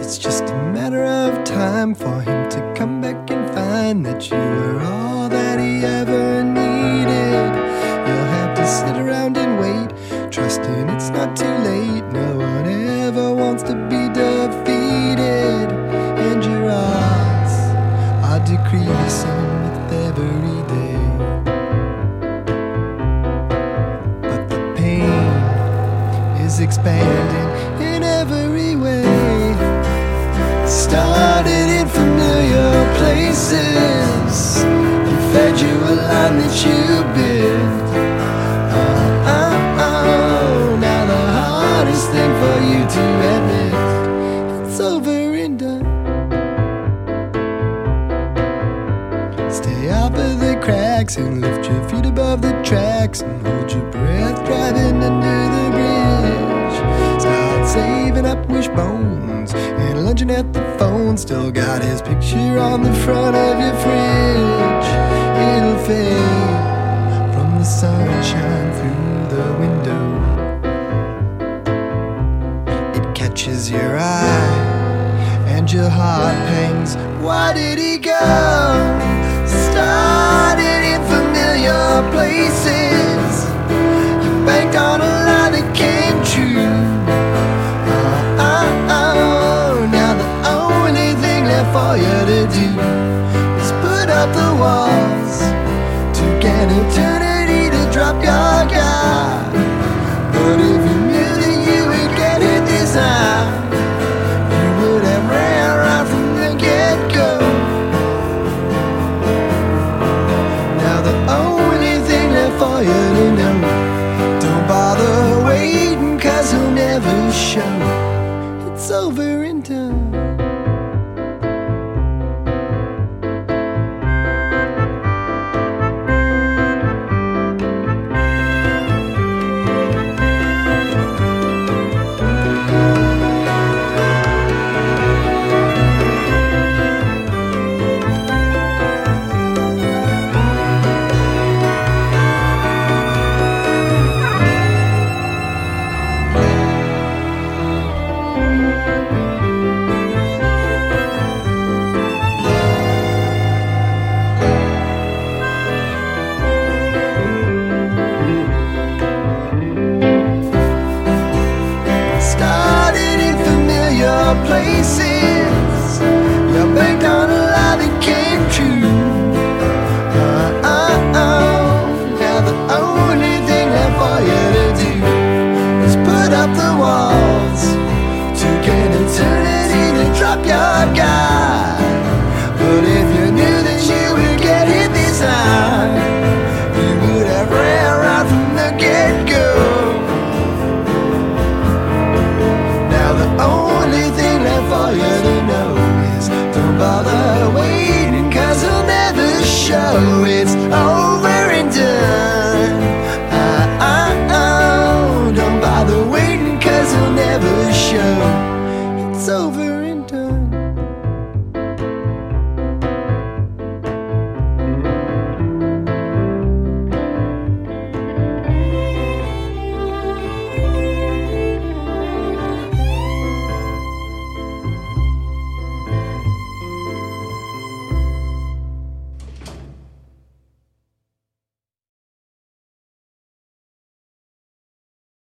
it's just a matter of time for him to come back and find that you were all that he ever needed. You'll have to sit around and wait, trusting it's not too late. No one ever wants to be defeated, and your odds are decreasing with every day. But the pain is expanding in every way. Started in familiar places, he fed you a line that you bit. Now the hardest thing for you to admit, it's over and done. Stay up at the cracks and lift your feet above the tracks and hold your breath driving under the bridge. Start saving up wishbones and lunging at the phone. Still got his picture on the front of your fridge. It'll fade from the sunshine through the window. It catches your eye and your heart pangs. Why did he go? Started in familiar places, you banked on a lie that came true. Now the only thing left for you to do is put up the walls to get eternity to drop your guard. But if you knew that you would get it this time, you would have ran right from the get-go. Now the only thing left for you to know, don't bother waiting, 'cause he'll never show. It's over and done. Places